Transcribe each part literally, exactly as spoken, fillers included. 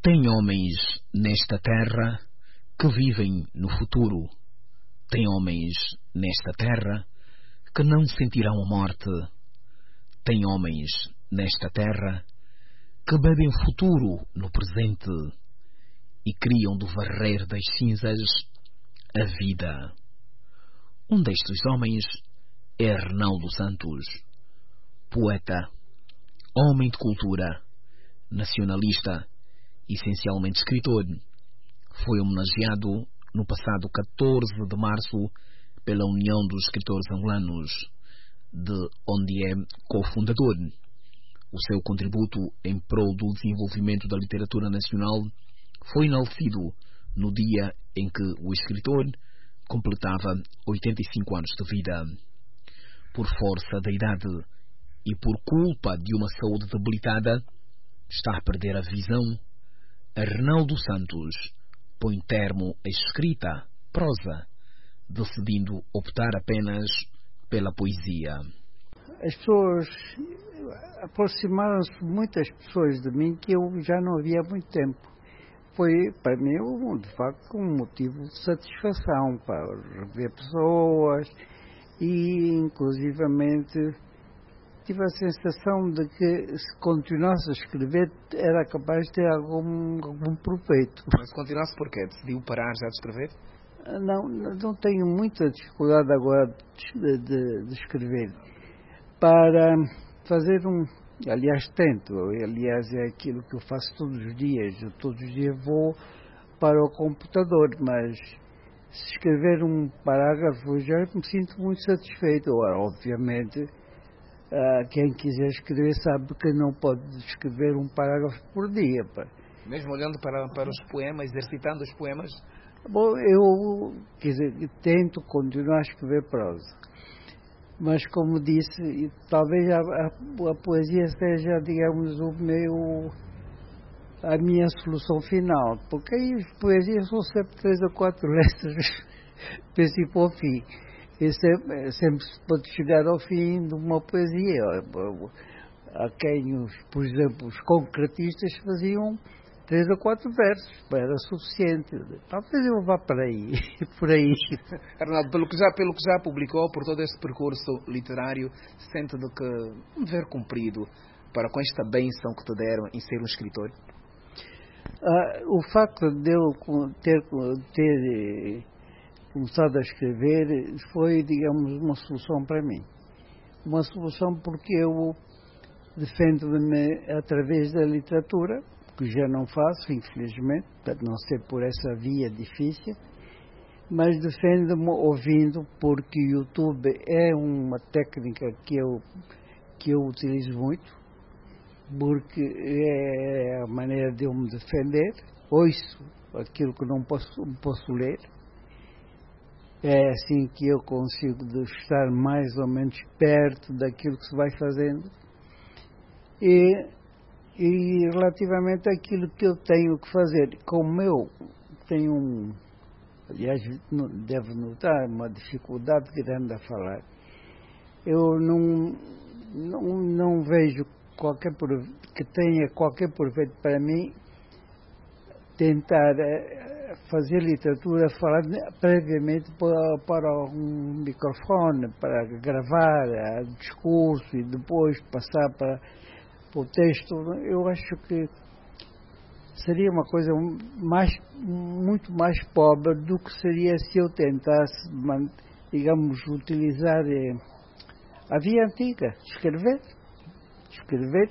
Tem homens nesta terra que vivem no futuro. Tem homens nesta terra que não sentirão a morte. Tem homens nesta terra que bebem o futuro no presente e criam do varrer das cinzas a vida. Um destes homens é Arnaldo Santos, poeta, homem de cultura, nacionalista, essencialmente escritor. Foi homenageado no passado catorze de março pela União dos Escritores Angolanos, de onde é cofundador. O seu contributo em prol do desenvolvimento da literatura nacional foi enaltecido no dia em que o escritor completava oitenta e cinco anos de vida. Por força da idade e por culpa de uma saúde debilitada, está a perder a visão. Arnaldo Santos põe termo à escrita, prosa, decidindo optar apenas pela poesia. As pessoas aproximaram-se, muitas pessoas de mim que eu já não havia há muito tempo. Foi para mim, um, de facto, um motivo de satisfação para rever pessoas e, inclusivamente, tive a sensação de que se continuasse a escrever era capaz de ter algum, algum proveito. Mas continuasse porquê? Decidiu parar já de escrever? Não, não tenho muita dificuldade agora de, de, de escrever. Para fazer um... Aliás, tento. Aliás, é aquilo que eu faço todos os dias. Eu todos os dias vou para o computador, mas se escrever um parágrafo já me sinto muito satisfeito. Agora, obviamente, uh, quem quiser escrever sabe que não pode escrever um parágrafo por dia. Pá. Mesmo olhando para, para os poemas, exercitando os poemas? Bom, eu quer dizer, tento continuar a escrever prosa. Mas, como disse, talvez a, a, a poesia seja, digamos, o meu, a minha solução final. Porque aí as poesias são sempre três ou quatro letras, princípio ao fim. E sempre, sempre se pode chegar ao fim de uma poesia. Há quem, os, por exemplo, os concretistas faziam três ou quatro versos, era suficiente. Talvez eu vá para aí, por aí. Arnaldo, pelo que, já, pelo que já publicou, por todo este percurso literário, sente de que um dever cumprido para com esta bênção que te deram em ser um escritor? Ah, o facto de eu ter, ter começado a escrever foi, digamos, uma solução para mim. Uma solução porque eu defendo-me através da literatura, que já não faço, infelizmente, a não ser por essa via difícil, mas defendo-me ouvindo, porque o YouTube é uma técnica que eu, que eu utilizo muito, porque é a maneira de eu me defender. Ouço aquilo que não posso, posso ler, é assim que eu consigo estar mais ou menos perto daquilo que se vai fazendo. E E relativamente àquilo que eu tenho que fazer, como eu tenho um, aliás, devo notar, uma dificuldade grande a falar, eu não, não, não vejo qualquer que tenha qualquer proveito para mim tentar fazer literatura, falar previamente para, para um microfone, para gravar o discurso e depois passar para o texto. Eu acho que seria uma coisa mais, muito mais pobre do que seria se eu tentasse, digamos, utilizar a via antiga, escrever, escrever,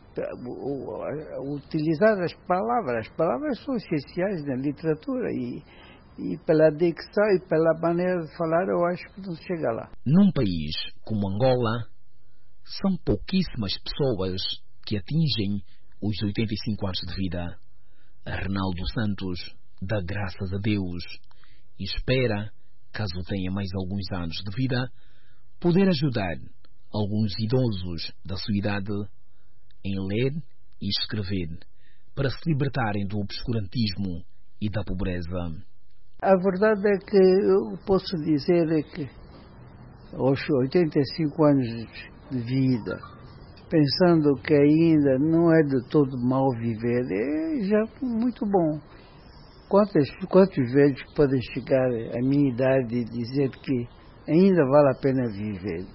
utilizar as palavras. As palavras são essenciais na literatura e, e pela dicção e pela maneira de falar eu acho que não chega lá. Num país como Angola, são pouquíssimas pessoas que atingem os oitenta e cinco anos de vida. Arnaldo Santos dá graças a Deus e espera, caso tenha mais alguns anos de vida, poder ajudar alguns idosos da sua idade em ler e escrever para se libertarem do obscurantismo e da pobreza. A verdade é que eu posso dizer é que aos oitenta e cinco anos de vida, pensando que ainda não é de todo mal viver, é já muito bom. Quantos, quantos velhos podem chegar à minha idade e dizer que ainda vale a pena viver?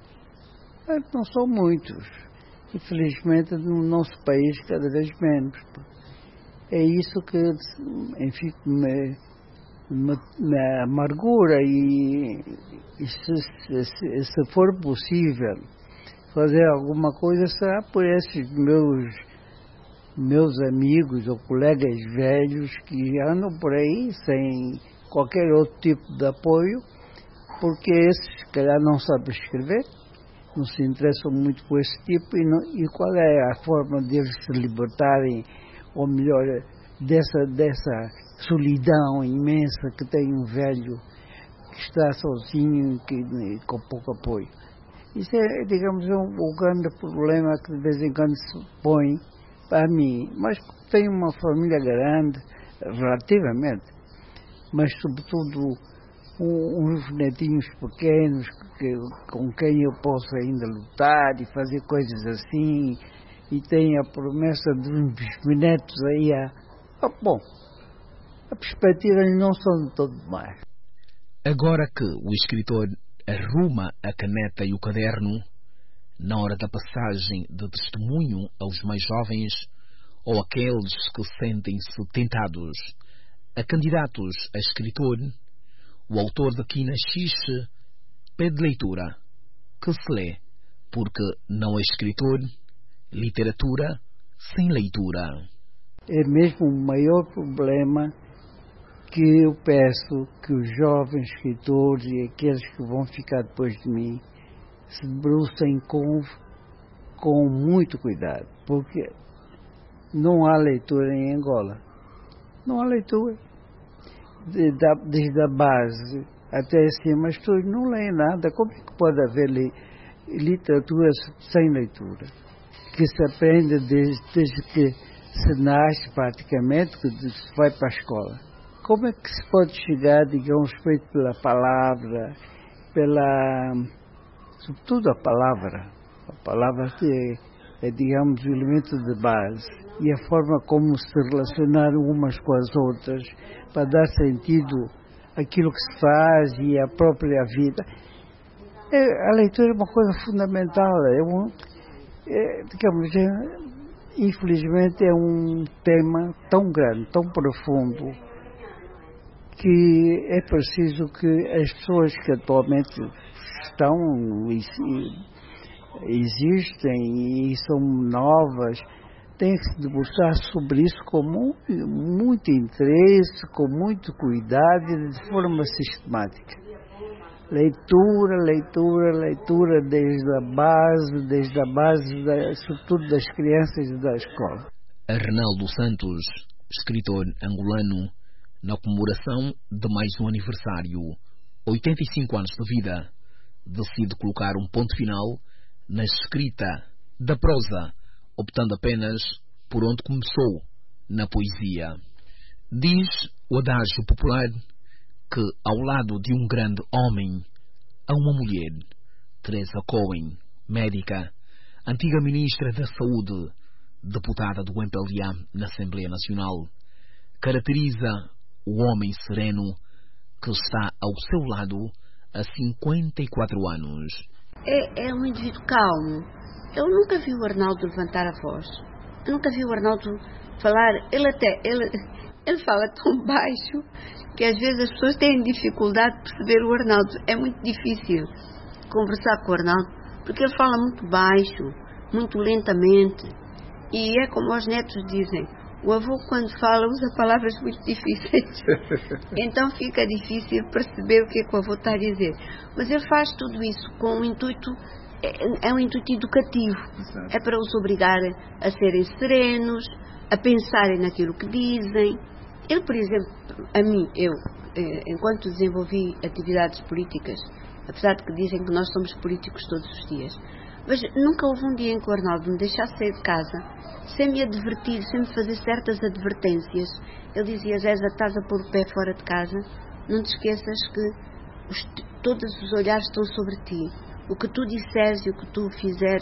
Não são muitos. Infelizmente, no nosso país, cada vez menos. É isso que, enfim, me, me, me amargura e, e se, se, se for possível fazer alguma coisa, será por esses meus, meus amigos ou colegas velhos que andam por aí sem qualquer outro tipo de apoio, porque esses, se calhar, não sabem escrever, não se interessam muito por esse tipo, e, não, e qual é a forma deles se libertarem, ou melhor, dessa, dessa solidão imensa que tem um velho que está sozinho e com pouco apoio. Isso é, digamos, um, um grande problema que de vez em quando se põe para mim, mas tenho uma família grande, relativamente, mas sobretudo uns netinhos pequenos que, com quem eu posso ainda lutar e fazer coisas assim, e tenho a promessa de uns bisnetos aí a... Ah, bom, as perspectivas não são de todo mais. Agora que o escritor arruma a caneta e o caderno, na hora da passagem de testemunho aos mais jovens, ou aqueles que sentem-se tentados a candidatos a escritor, o autor de Quina Xixi pede leitura, que se lê, porque não é escritor, literatura sem leitura. É mesmo o maior problema que eu peço que os jovens escritores e aqueles que vão ficar depois de mim se debrucem com, com muito cuidado, porque não há leitura em Angola. Não há leitura. Desde a base até cima, as pessoas não leem nada. Como é que pode haver li, literatura sem leitura? Que se aprende desde, desde que se nasce, praticamente, que se vai para a escola. Como é que se pode chegar, digamos, feito pela palavra, pela... sobretudo a palavra. A palavra é, é, digamos, o elemento de base. E a forma como se relacionar umas com as outras para dar sentido àquilo que se faz e à própria vida. É, a leitura é uma coisa fundamental. É um, é, digamos, é, infelizmente é um tema tão grande, tão profundo, que é preciso que as pessoas que atualmente estão, existem e são novas, tem que se debruçar sobre isso com muito, muito interesse, com muito cuidado e de forma sistemática. Leitura, leitura, leitura desde a base, desde a base, da, sobretudo das crianças e da escola. Arnaldo Santos, escritor angolano, na comemoração de mais um aniversário, oitenta e cinco anos de vida, decide colocar um ponto final na escrita da prosa, optando apenas por onde começou, na poesia. Diz o adágio popular que, ao lado de um grande homem, há uma mulher, Teresa Cohen, médica, antiga ministra da Saúde, deputada do M P L A na Assembleia Nacional, caracteriza o homem sereno que está ao seu lado há cinquenta e quatro anos. É, é um indivíduo calmo. Eu nunca vi o Arnaldo levantar a voz. Eu nunca vi o Arnaldo falar. Ele até, ele, ele fala tão baixo que às vezes as pessoas têm dificuldade de perceber o Arnaldo. É muito difícil conversar com o Arnaldo, porque ele fala muito baixo, muito lentamente. E é como os netos dizem, o avô quando fala usa palavras muito difíceis. Então fica difícil perceber o que é que o avô está a dizer. Mas ele faz tudo isso com um intuito, é, é um intuito educativo. Exato. É para os obrigar a serem serenos, a pensarem naquilo que dizem. Ele, por exemplo, a mim, eu, enquanto desenvolvi atividades políticas, apesar de que dizem que nós somos políticos todos os dias, mas nunca houve um dia em que o Arnaldo me deixasse sair de casa sem me advertir, sem me fazer certas advertências. Ele dizia: Zéza, estás a pôr o pé fora de casa, não te esqueças que os, todos os olhares estão sobre ti. O que tu disseres e o que tu fizeres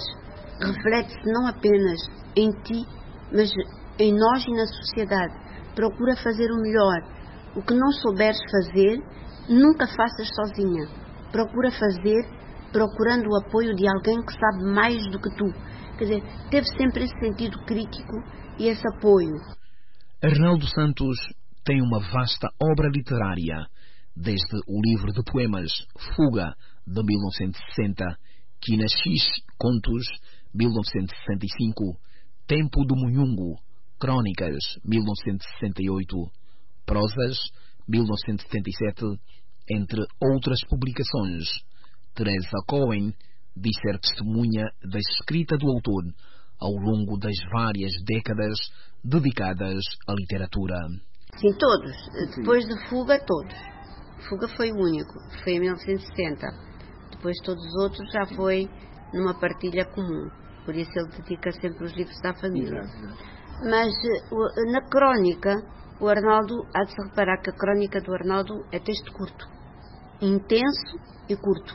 reflete-se não apenas em ti, mas em nós e na sociedade. Procura fazer o melhor. O que não souberes fazer, nunca faças sozinha. Procura fazer procurando o apoio de alguém que sabe mais do que tu. Quer dizer, teve sempre esse sentido crítico e esse apoio. Arnaldo Santos tem uma vasta obra literária, desde o livro de poemas Fuga, de mil novecentos e sessenta, Quinaxis, Contos, mil novecentos e sessenta e cinco, Tempo do Munhungo, Crônicas, mil novecentos e sessenta e oito, Prosas, mil novecentos e setenta e sete, entre outras publicações. Teresa Cohen diz ser testemunha da escrita do autor ao longo das várias décadas dedicadas à literatura. Sim, todos. Depois de Fuga, todos. Fuga foi o único, foi em mil novecentos e sessenta. Depois todos os outros já foi numa partilha comum. Por isso ele dedica sempre os livros à família. Mas na crónica, o Arnaldo, há de se reparar que a crónica do Arnaldo é texto curto, intenso e curto.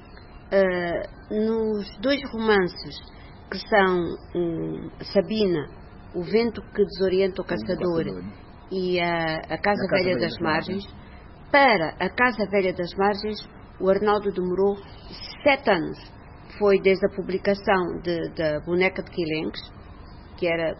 Uh, nos dois romances, que são um, Sabina, O Vento que Desorienta o Caçador, e a, a Casa a Velha das Margens, para a Casa Velha das Margens, o Arnaldo demorou sete anos. Foi desde a publicação de, da Boneca de Quilenques, que era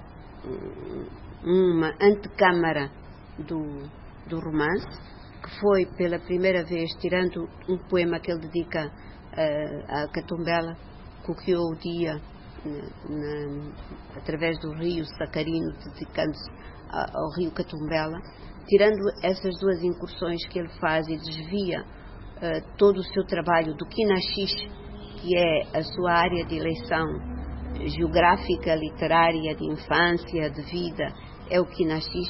uma antecâmara do, do romance, que foi pela primeira vez, tirando um poema que ele dedica uh, à Catumbela, coqueou o dia na, na, através do rio Sacarino, dedicando-se ao rio Catumbela. Tirando essas duas incursões que ele faz e desvia uh, todo o seu trabalho do Quinaxis, que é a sua área de eleição geográfica, literária, de infância, de vida, é o Quinaxis.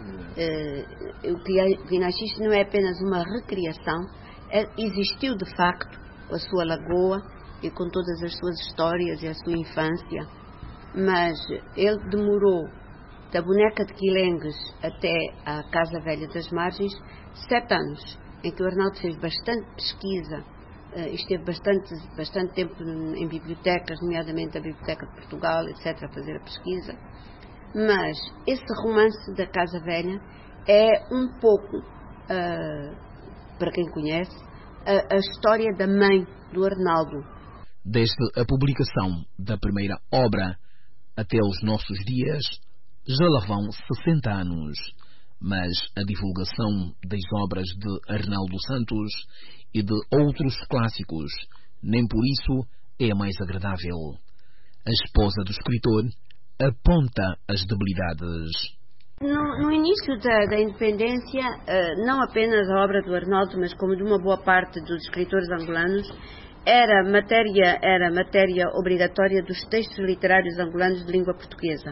Uh, o Quinaxis não é apenas uma recriação, é, existiu de facto a sua lagoa e com todas as suas histórias e a sua infância, mas ele demorou da Boneca de Quilengues até a Casa Velha das Margens sete anos, em que o Arnaldo fez bastante pesquisa, uh, esteve bastante, bastante tempo em bibliotecas, nomeadamente a Biblioteca de Portugal, etcétera, a fazer a pesquisa. Mas esse romance da Casa Velha é um pouco, uh, para quem conhece, a, a história da mãe do Arnaldo. Desde a publicação da primeira obra até os nossos dias, já lá vão sessenta anos, mas a divulgação das obras de Arnaldo Santos e de outros clássicos nem por isso é a mais agradável. A esposa do escritor aponta as debilidades. No, no início da, da independência, uh, não apenas a obra do Arnaldo, mas como de uma boa parte dos escritores angolanos, era matéria, era matéria obrigatória dos textos literários angolanos de língua portuguesa.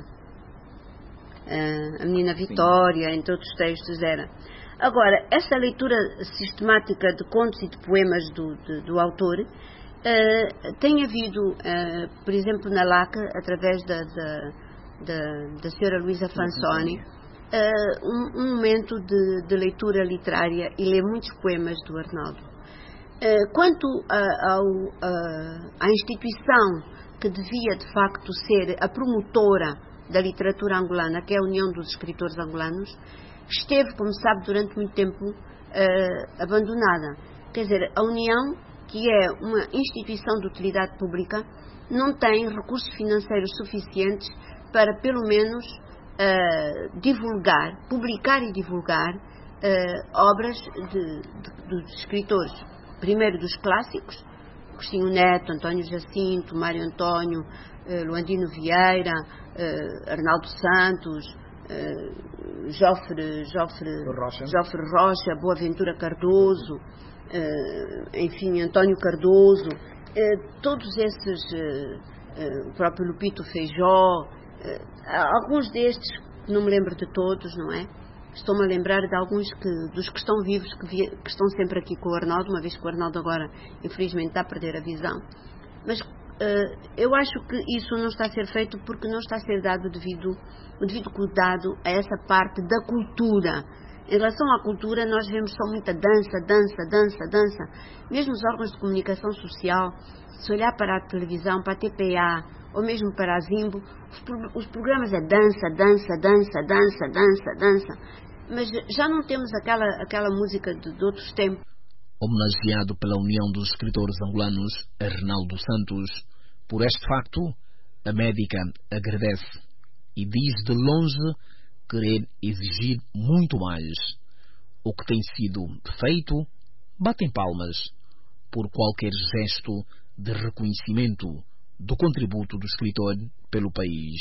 Uh, a Menina Vitória, Sim. entre outros textos, era. Agora, essa leitura sistemática de contos e de poemas do, de, do autor uh, tem havido, uh, por exemplo, na L A C, através da, da, da, da senhora Luísa Fansoni, uh, um, um momento de, de leitura literária e lê muitos poemas do Arnaldo. Uh, quanto a, ao, a, à instituição que devia, de facto, ser a promotora da literatura angolana, que é a União dos Escritores Angolanos, esteve, como sabe, durante muito tempo uh, abandonada. Quer dizer, a União, que é uma instituição de utilidade pública, não tem recursos financeiros suficientes para, pelo menos, uh, divulgar, publicar e divulgar uh, obras de, de, dos escritores. Primeiro dos clássicos, Agostinho Neto, António Jacinto, Mário Antônio, uh, Luandino Vieira, uh, Arnaldo Santos, uh, Jofre, Jofre, Rocha. Jofre Rocha, Boaventura Cardoso, uh, enfim, António Cardoso, uh, todos esses, uh, uh, o próprio Lupito Feijó, uh, alguns destes, não me lembro de todos, não é? Estou-me a lembrar de alguns que, dos que estão vivos, que, via, que estão sempre aqui com o Arnaldo, uma vez que o Arnaldo agora, infelizmente, está a perder a visão. Mas uh, eu acho que isso não está a ser feito porque não está a ser dado o devido, o devido cuidado a essa parte da cultura Em relação à cultura, nós vemos só muita dança, dança, dança, dança. Mesmo os órgãos de comunicação social, se olhar para a televisão, para a T P A, ou mesmo para a Zimbo, os, pro, os programas é dança, dança, dança, dança, dança, dança. Mas já não temos aquela, aquela música de, de outros tempos. Homenageado pela União dos Escritores Angolanos, Arnaldo Santos, por este facto, a médica agradece e diz de longe querer exigir muito mais. O que tem sido feito, batem palmas por qualquer gesto de reconhecimento do contributo do escritor pelo país.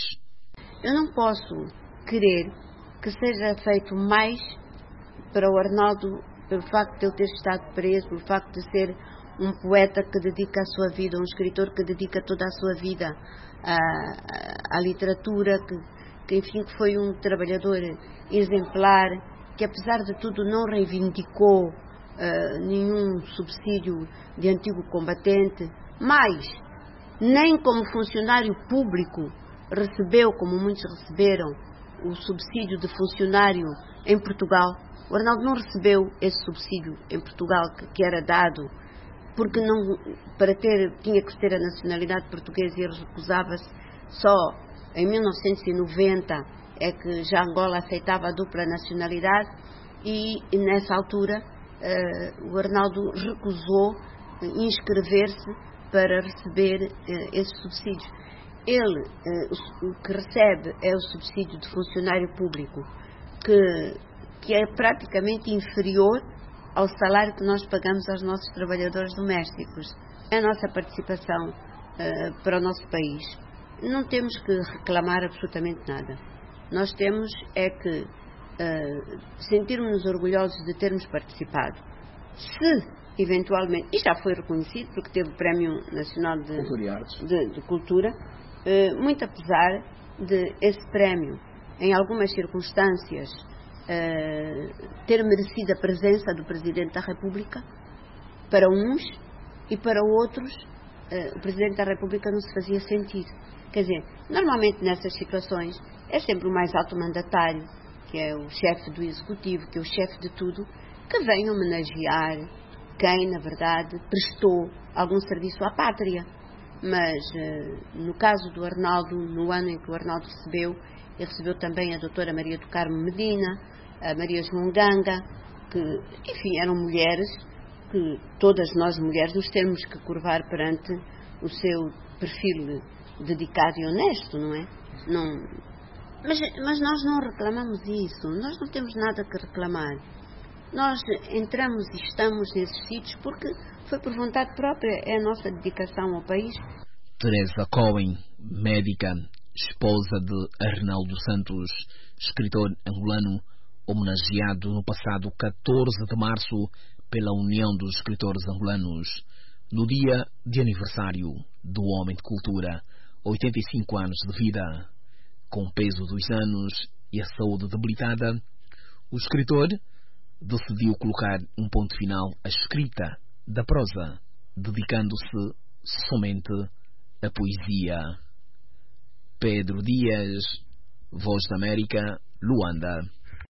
Eu não posso querer que seja feito mais para o Arnaldo pelo facto de ele ter estado preso, pelo facto de ser um poeta que dedica a sua vida, um escritor que dedica toda a sua vida à, à, à literatura, que, que enfim que foi um trabalhador exemplar, que apesar de tudo não reivindicou uh, nenhum subsídio de antigo combatente, mas nem como funcionário público recebeu, como muitos receberam, o subsídio de funcionário em Portugal. O Arnaldo não recebeu esse subsídio em Portugal que, que era dado porque não, para ter, tinha que ter a nacionalidade portuguesa, e ele recusava-se. Só em mil novecentos e noventa é que já Angola aceitava a dupla nacionalidade, e nessa altura uh, o Arnaldo recusou inscrever-se para receber uh, esses subsídios. Ele, uh, o que recebe é o subsídio de funcionário público, que, que é praticamente inferior ao salário que nós pagamos aos nossos trabalhadores domésticos. É a nossa participação uh, para o nosso país. Não temos que reclamar absolutamente nada. Nós temos é que uh, sentirmos-nos orgulhosos de termos participado. Se, eventualmente, e já foi reconhecido, porque teve o Prémio Nacional de Cultura, de, de Cultura uh, muito apesar de esse prémio, em algumas circunstâncias, uh, ter merecido a presença do Presidente da República, para uns, e para outros, uh, o Presidente da República não se fazia sentir. Quer dizer, normalmente nessas situações é sempre o mais alto mandatário, que é o chefe do Executivo, que é o chefe de tudo, que vem homenagear quem, na verdade, prestou algum serviço à pátria. Mas, no caso do Arnaldo, no ano em que o Arnaldo recebeu, ele recebeu também a doutora Maria do Carmo Medina, a Maria João Ganga, que, enfim, eram mulheres que todas nós mulheres nos temos que curvar perante o seu perfil dedicado e honesto, não é? Não, mas, mas nós não reclamamos isso, nós não temos nada que reclamar. Nós entramos e estamos nesses sítios porque foi por vontade própria, é a nossa dedicação ao país. Teresa Cohen, médica, esposa de Arnaldo Santos, escritor angolano, homenageado no passado catorze de março pela União dos Escritores Angolanos, no dia de aniversário do homem de cultura, oitenta e cinco anos de vida. Com o peso dos anos e a saúde debilitada, o escritor decidiu colocar um ponto final à escrita da prosa, dedicando-se somente à poesia. Pedro Dias, Voz da América, Luanda.